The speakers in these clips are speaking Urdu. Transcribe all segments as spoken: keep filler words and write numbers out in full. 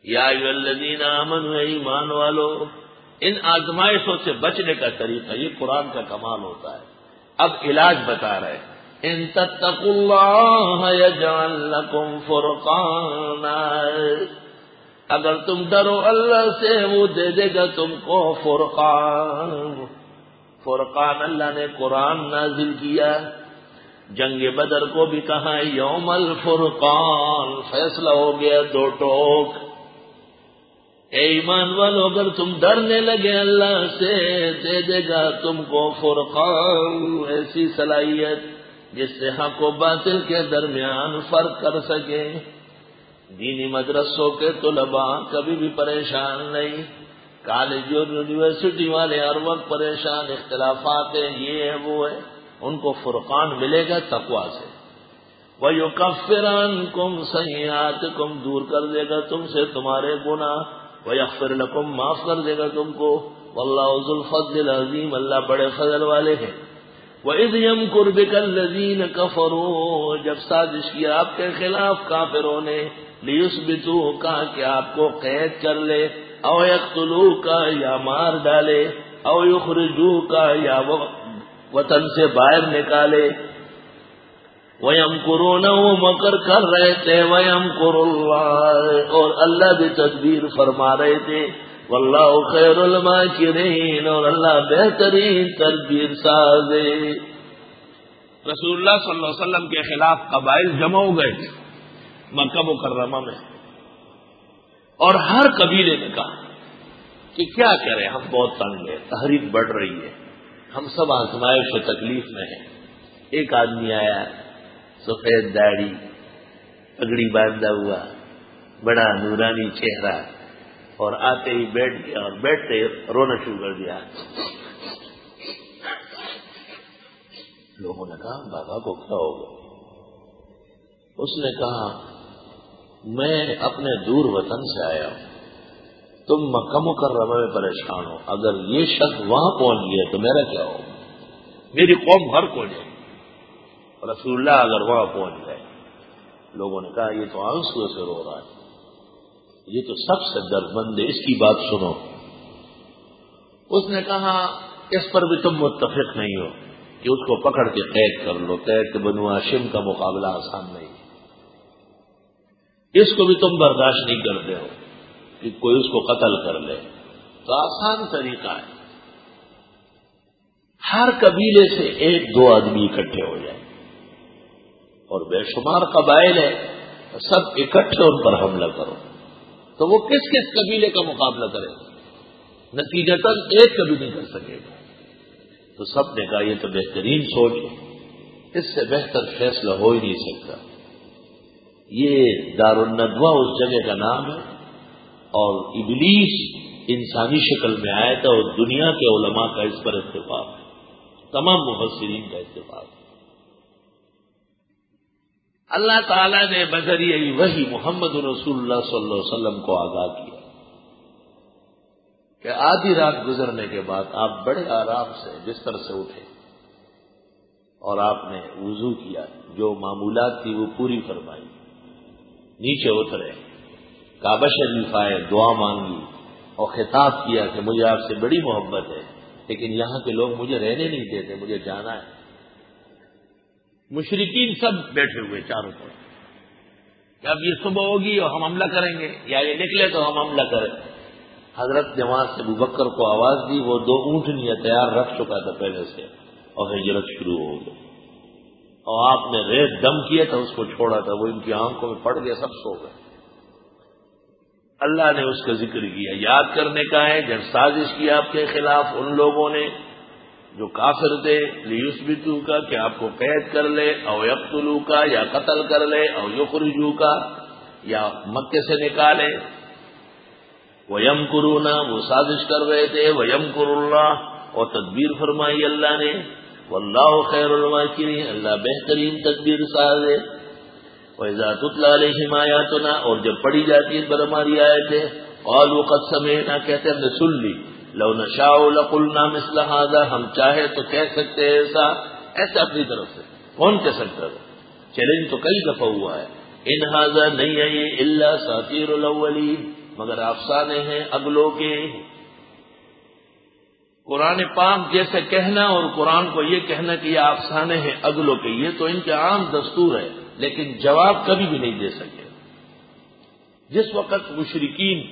یا ایھا الذین آمنوا، ایمان والو، ان آزمائشوں سے بچنے کا طریقہ، یہ قرآن کا کمال ہوتا ہے۔ اب علاج بتا رہے، ان تتقوا اللہ یجعل لکم فرقانا، اگر تم ڈرو اللہ سے وہ دے دے گا تم کو فرقان۔ فرقان اللہ نے قرآن نازل کیا، جنگ بدر کو بھی کہا یوم الفرقان، فیصلہ ہو گیا دو ٹوک۔ اے ایمان والو، اگر تم ڈرنے لگے اللہ سے، دے دے گا تم کو فرقان، ایسی صلاحیت جس سے حق و باطل کے درمیان فرق کر سکے۔ دینی مدرسوں کے طلباء کبھی بھی پریشان نہیں، کالج اور یونیورسٹی والے ہر وقت پریشان، اختلافات ہیں، یہ ہے وہ ہے، ان کو فرقان ملے گا تقویٰ سے۔ وَيُكَفِّرْ عَنْكُمْ سَيِّئَاتِكُمْ، دور کر دے گا تم سے تمہارے گناہ، وَيَغْفِرْ لَكُمْ، معاف کر دے گا تم کو، وَاللَّهُ ذُو الْفَضْلِ الْعَظِيمِ، اللہ بڑے فضل والے ہیں۔ وَإِذْ يَمْكُرُ بِكَ الَّذِينَ كَفَرُوا، جب سازش کی آپ کے خلاف کافروں نے، لِيُثْبِتُوكَ، کہ آپ کو قید کر لے، او يَقْتُلُوكَ، یا مار ڈالے، او يُخْرِجُوكَ، یا وطن سے باہر نکالے۔ وَيَمْكُرُونَ، وہ مکر کر رہے تھے، وَيَمْكُرُ اللَّهُ، اور اللہ بھی تدبیر فرما رہے تھے، وَاللَّهُ خَيْرُ الْمَاكِرِينَ، اور اللہ بہترین تدبیر ساز ہے۔ رسول اللہ صلی اللہ علیہ وسلم کے خلاف قبائل جمع ہو گئے مکہ مکرمہ میں، اور ہر قبیلے نے کہا کہ کیا کریں، ہم بہت تنگ ہیں، تحریک بڑھ رہی ہے، ہم سب آزمائش و تکلیف میں ہیں۔ ایک آدمی آیا، سفید داڑھی، پگڑی باندھا ہوا، بڑا نورانی چہرہ، اور آتے ہی بیٹھ گیا، اور بیٹھتے ہی رونا شروع کر دیا۔ لوگوں نے کہا بابا کو کیا ہو گیا؟ اس نے کہا میں اپنے دور وطن سے آیا ہوں، تم مکہ مکرمہ میں پریشان ہو، اگر یہ شخص وہاں پہنچ گیا تو میرا کیا ہو؟ میری قوم گھر کو جائے، رسول اللہ اگر وہاں پہنچ گئے۔ لوگوں نے کہا یہ تو آنسو سے رو رہا ہے، یہ تو سب سے دردمند ہے، اس کی بات سنو۔ اس نے کہا اس پر بھی تم متفق نہیں ہو کہ اس کو پکڑ کے قید کر لو، قید کے بنو ہاشم کا مقابلہ آسان نہیں ہے، اس کو بھی تم برداشت نہیں کرتے ہو کہ کوئی اس کو قتل کر لے، تو آسان طریقہ ہے، ہر قبیلے سے ایک دو آدمی اکٹھے ہو جائیں، اور بے شمار قبائل ہے، سب اکٹھے ان پر حملہ کرو، تو وہ کس کس قبیلے کا مقابلہ کرے گا؟ نتیجتاً ایک کبھی نہیں کر سکے گا۔ تو سب نے کہا یہ تو بہترین سوچ ہے، اس سے بہتر فیصلہ ہو ہی نہیں سکتا۔ یہ دار الندوہ اس جگہ کا نام ہے، اور ابلیس انسانی شکل میں آیا تھا، اور دنیا کے علماء کا اس پر اتفاق ہے، تمام مفسرین کا اتفاق ہے۔ اللہ تعالیٰ نے بذریعہ وحی محمد رسول اللہ صلی اللہ علیہ وسلم کو آگاہ کیا کہ آدھی رات گزرنے کے بعد آپ بڑے آرام سے بستر سے اٹھے، اور آپ نے وضو کیا، جو معمولات تھی وہ پوری فرمائی، نیچے اترے، کعبہ شریف آئے، دعا مانگی، اور خطاب کیا کہ مجھے آپ سے بڑی محبت ہے، لیکن یہاں کے لوگ مجھے رہنے نہیں دیتے، مجھے جانا ہے۔ مشرکین سب بیٹھے ہوئے چاروں طرف کہ اب یہ صبح ہوگی اور ہم حملہ کریں گے، یا یہ نکلے تو ہم حملہ کریں۔ حضرت جماعت سے ابوبکر کو آواز دی، وہ دو اونٹنیاں تیار رکھ چکا تھا پہلے سے، اور ہجرت شروع ہو گئی، اور آپ نے ریت دم کیا تھا، اس کو چھوڑا تھا، وہ ان کی آنکھوں میں پڑ گیا، سب سو گئے۔ اللہ نے اس کا ذکر کیا، یاد کرنے کا ہے جب سازش کی آپ کے خلاف ان لوگوں نے جو کافر تھے، لیثبتوکا، کہ آپ کو قید کر لے، او یقتلوکا، یا قتل کر لے، او یخرجوکا، یا مکے سے نکالے۔ وَيَمْكُرُونَ، وہ سازش کر رہے تھے، وَيَمْكُرُ اللَّهُ، اور تدبیر فرمائی اللہ نے، وَاللَّهُ خَيْرُ الْمَاكِرِينَ، اللہ بہترین تدبیر ساز ہے۔ وَإِذَا تُتْلَىٰ عَلَيْهِمْ آيَاتُنَا، اور جب پڑھی جاتی ہے پر ہماری آیتیں، قَالُوا قَدْ سَمِعْنَا، کہتے ہیں ہم نے سن لی، لَوْ نَشَاءُ لَقُلْنَا مِثْلَ هَٰذَا، ہم چاہے تو کہہ سکتے ہیں ایسا، ایسا اپنی طرف سے کون کہہ سکتا ہے؟ چیلنج تو کئی دفعہ ہوا ہے، ان هذا نہیں ہے یہ الا اساطیر الاولین، مگر افسانے ہیں اگلوں کے۔ قرآن پاک جیسے کہنا اور قرآن کو یہ کہنا کہ یہ افسانے ہیں اگلوں کے، یہ تو ان کے عام دستور ہے، لیکن جواب کبھی بھی نہیں دے سکے۔ جس وقت مشرکین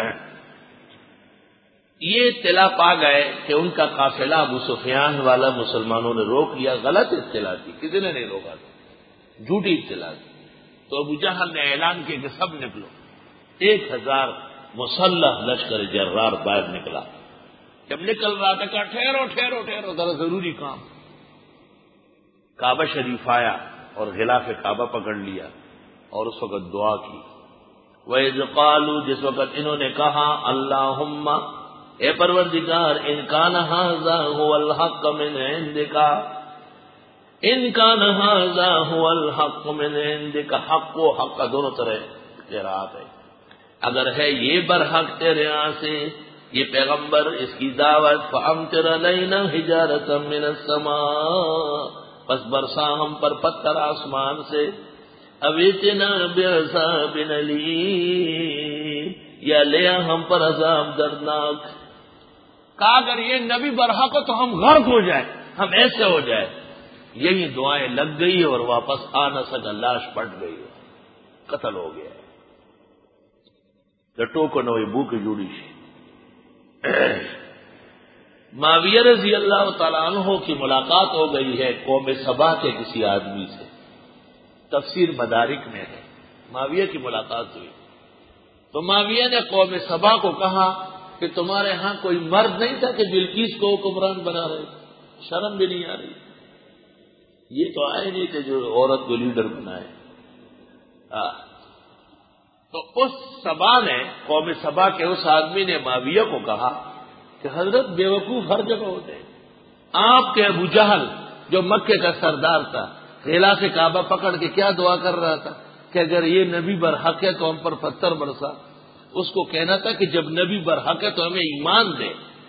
یہ اطلاع پا گئے کہ ان کا قافلہ ابو سفیان والا مسلمانوں نے روک لیا، غلط اطلاع تھی، کسی نے نہیں روکا تھا، جھوٹی اطلاع تھی، تو ابو جہل نے اعلان کیا کہ سب نکلو۔ ایک ہزار مسلح لشکر جرار باہر نکلا۔ جب نکل رہا تھا کہا ٹھہرو ٹھہرو ٹھہرو ذرا ضروری کام۔ کعبہ شریف آیا اور غلاف کعبہ پکڑ لیا اور اس وقت دعا کی۔ وَإِذْ قَالُوا، جس وقت انہوں نے کہا اللہم اے پروردگار ان کان ھذا ھو الحق من عندک، ان کان ھذا ھو الحق من عندک، حق و حق کا دونوں طرح قرات ہے، اگر ہے یہ برحق تیرے یہاں سے یہ پیغمبر اس کی دعوت، فامطر علینا حجارۃ من السماء، پس برسا ہم پر پتھر آسمان سے، اویتنا بعذاب الیم، یا لیا ہم پر عذاب دردناک۔ کہا اگر یہ نبی برحق ہو تو ہم غرق ہو جائیں، ہم ایسے ہو جائیں۔ یہی دعائیں لگ گئی اور واپس آ نہ سکا، لاش پٹ گئی، قتل ہو گیا۔ گٹو کو نوئی بو کی جوڑی سی۔ معاویہ رضی اللہ تعالیٰ عنہ کی ملاقات ہو گئی ہے قوم سبا کے کسی آدمی سے، تفسیر مدارک میں ہے، معاویہ کی ملاقات ہوئی تو معاویہ نے قوم سبا کو کہا کہ تمہارے ہاں کوئی مرد نہیں تھا کہ بلقیس کو حکمران بنا رہے، شرم بھی نہیں آ رہی؟ یہ تو آئے نہیں کہ جو عورت کو لیڈر بنائے۔ تو اس سبا نے، قوم سبا کے اس آدمی نے معاویہ کو کہا کہ حضرت بیوقوف ہر جگہ ہوتے ہیں، آپ کے ابو جہل جو مکے کا سردار تھا غلاف کعبہ پکڑ کے کیا دعا کر رہا تھا کہ اگر یہ نبی برحق ہے تو ہم پر پتھر برسا۔ اس کو کہنا تھا کہ جب نبی برحق ہے تو ہمیں ایمان دے۔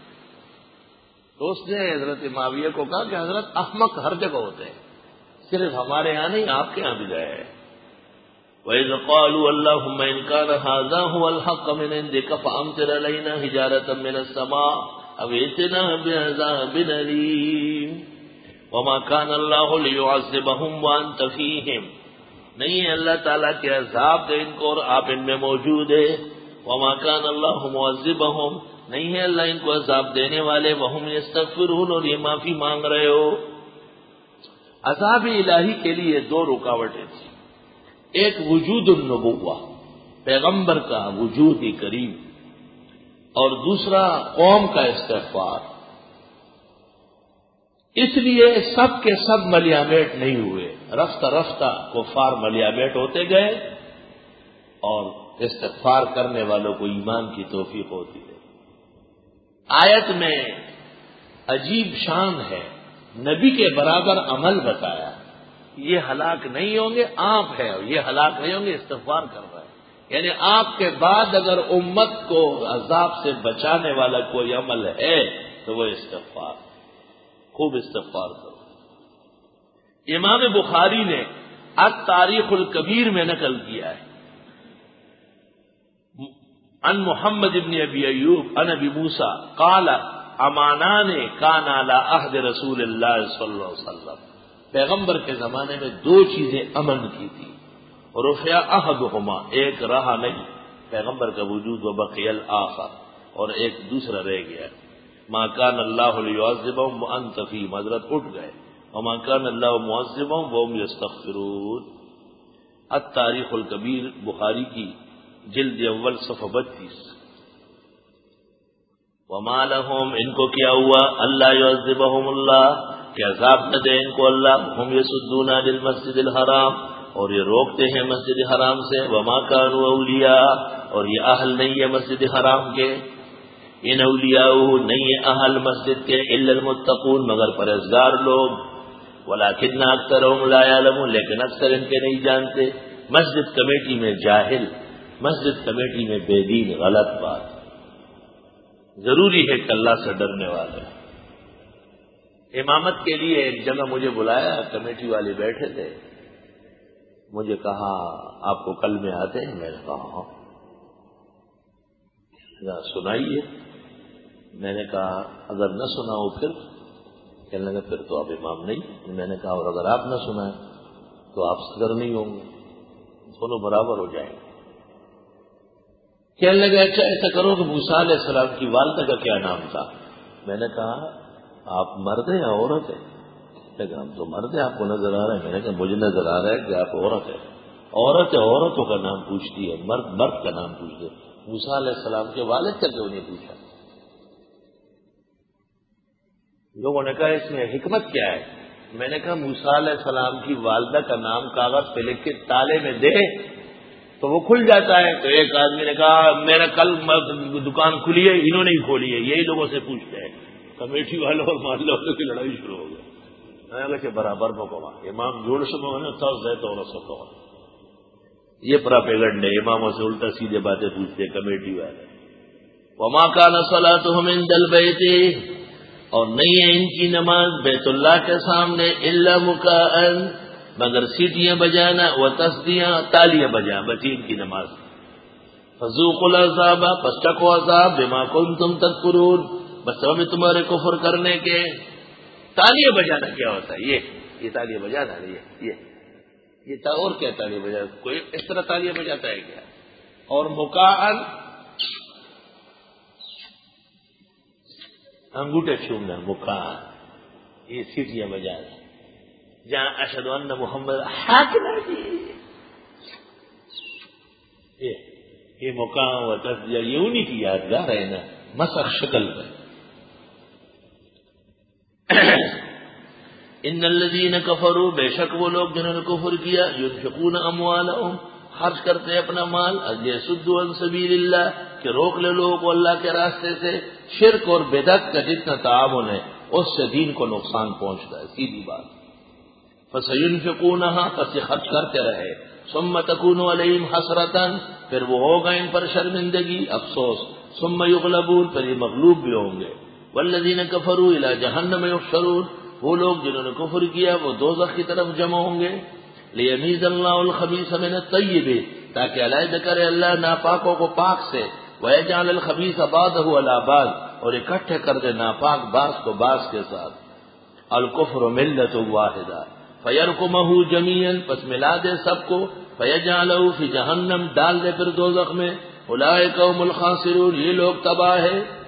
تو اس نے حضرت معاویہ کو کہا کہ حضرت احمق ہر جگہ ہوتے ہیں، صرف ہمارے ہاں نہیں، آپ کے ہاں بھی گئے ہیں۔ وَإِذْ قَالُوا اللَّهُمَّ إِنْ كَانَ هَذَا هُوَ الْحَقَّ مِنْ عِنْدِكَ فَأَمْطِرْ عَلَيْنَا حِجَارَةً مِنَ السَّمَاءِ أَوْ ائْتِنَا بِعَذَابٍ أَلِيمٍ وَمَا كَانَ اللَّهُ لِيُعَذِّبَهُمْ وَأَنْتَ فِيهِمْ، نہیں ہے اللہ تعالیٰ کے عذاب دے ان کو اور آپ ان میں موجود ہے۔ وَمَا كَانَ اللَّهُ مُعَذِّبَهُمْ، نہیں ہے اللہ ان کو عذاب دینے والے، وَهُمْ يَسْتَغْفِرُونَ، اور یہ معافی مانگ رہے ہو۔ عذاب الہی کے لیے دو رکاوٹیں تھیں، ایک وجود النبوہ، پیغمبر کا وجود ہی کریم، اور دوسرا قوم کا استغفار۔ اس لیے سب کے سب ملیامیٹ نہیں ہوئے، رفتہ رفتہ کفار ملیامیٹ ہوتے گئے اور استغفار کرنے والوں کو ایمان کی توفیق ہوتی ہے۔ آیت میں عجیب شان ہے، نبی کے برابر عمل بتایا، یہ ہلاک نہیں ہوں گے، آپ ہے، یہ ہلاک نہیں ہوں گے، استغفار کر رہا ہے۔ یعنی آپ کے بعد اگر امت کو عذاب سے بچانے والا کوئی عمل ہے تو وہ استغفار، خوب استغفار کرو۔ امام بخاری نے التاریخ الکبیر میں نقل کیا ہے ان محمد ابن ابی ایوب ان ابی موسیٰ قال امانان کان علی عہد رسول اللہ صلی اللہ علیہ وسلم، پیغمبر کے زمانے میں دو چیزیں امن کی تھی، رفع احدہما، ایک رہا نہیں پیغمبر کا وجود، و بقی الآخر، اور ایک دوسرا رہ گیا، ما کان اللہ لیعذبہم وانت فیہم، حضرت اٹھ گئے، وما کان اللہ معذبہم وہم یستغفرون۔ التاریخ الکبیر بخاری کی جلد اول صفحہ بتیس۔ وما لہم، ان کو کیا ہوا، اللہ یعذبہم اللہ، کہ عذاب نہ دے ان کو اللہ، ہم یصدون عن المسجد الحرام، اور یہ روکتے ہیں مسجد حرام سے، وما کانوا اولیاء، اور یہ اہل نہیں ہے مسجد حرام کے، ان اولیاء نہیں ہے اہل مسجد کے، الا المتقون، مگر پرہیزگار لوگ، ولکن اکثرهم لا یعلمون، لیکن اکثر ان کے نہیں جانتے۔ مسجد کمیٹی میں جاہل، مسجد کمیٹی میں بے دین، غلط بات۔ ضروری ہے کہ اللہ سے ڈرنے والے۔ امامت کے لیے ایک جگہ مجھے بلایا، کمیٹی والے بیٹھے تھے، مجھے کہا آپ کو کل میں آتے ہیں، میں نے کہا ہاں۔ سنائیے. میں نے کہا اگر نہ سناؤ پھر؟ کہنے لگا پھر تو آپ امام نہیں. میں نے کہا اور اگر آپ نہ سنائیں تو آپ صدر نہیں ہوں گے، دونوں برابر ہو جائیں گے. کہنے لگا اچھا ایسا کرو کہ موسیٰ علیہ السلام کی والدہ کا کیا نام تھا؟ میں نے کہا آپ مرد ہیں یا عورت ہیں؟ لیکن ہم تو مرد ہیں، آپ کو نظر آ رہا ہے. میں نے کہا مجھے نظر آ رہا ہے کہ آپ عورت ہیں. عورت ہے عورتوں کا نام پوچھتی ہے، مرد مرد کا نام پوچھتے. موسیٰ علیہ السلام کے والد کا کیوں نہیں پوچھا؟ لوگوں نے کہا اس میں حکمت کیا ہے؟ میں نے کہا موسیٰ علیہ السلام کی والدہ کا نام کاغذ پہ لکھ کے تالے میں دے تو وہ کھل جاتا ہے. تو ایک آدمی نے کہا میرا کل دکان کھلی ہے، انہوں نے ہی کھولی ہے، یہی لوگوں سے پوچھتے ہیں. کمیٹی والوں اور محلے والوں کی لڑائی شروع ہو گئی. میں نے کہا برابر مکوا امام جوڑ سے میں تو رسو یہ پراپیگنڈ ہے. اماموں سے الٹا سیدھے باتیں پوچھتے ہیں کمیٹی والے. وما كان صلاتهم عند البيت، اور نہیں ہے ان کی نماز بیت اللہ کے سامنے الا مکاء، مگر سیٹیاں بجانا، و تصدیاں تالیاں بجانا، بچی ان کی نماز. فذوقوا العذاب، پس چکھو عذاب، بما کنتم تکفرون، بس ہمیں تمہارے کفر کرنے کے. تالیاں بجانا کیا ہوتا ہے؟ یہ یہ تالیاں بجانا ہے، یہ یہ یہ تا اور کیا تالیاں بجانا؟ کوئی اس طرح تالیاں بجاتا ہے کیا؟ اور مکاء انگوٹھے چھوڑنا، مکاء یہ سیٹیاں بجانا. جہاں اشہد ان محمد حاکم جی یہ یہ مقام و تصدیہ یہ انہی کی یادگار ہے نا، مسخ شکل میں. ان الذین کفروا، بے شک وہ لوگ جنہوں نے کفر کیا، ينفقون اموالهم، خرچ کرتے اپنا مال، لیصدوا عن سبیل اللہ، کہ روک لے لوگوں کو اللہ کے راستے سے. شرک اور بدعت کا جتنا تعاون ہے اس سے دین کو نقصان پہنچتا ہے، سیدھی بات. فسينفقونها، پس یہ خرچ کرتے رہے. ثم تكون عليهم حسرة، پھر وہ ہوگا ان پر شرمندگی، افسوس. ثم يغلبون، پھر یہ مغلوب بھی ہوں گے. والذین کفروا الى جہنم يحشرون، وہ لوگ جنہوں نے کفر کیا وہ دوزخ کی طرف جمع ہوں گے. لیمیز اللہ الخبیث من الطیب، تاکہ علیحدہ کرے اللہ ناپاکوں کو پاک سے. ویجعل الخبیث بعضہ علی بعض، اور اکٹھے کر دے ناپاک بعض کو بعض کے ساتھ. الکفر ملت واحدہ فیرکمہ جمیعا، پس ملا دے سب کو. فیجعلہ فی جہنم، ڈال دے پھر دوزخ میں. اولئک هم الخاسرون، یہ لوگ تباہ ہے.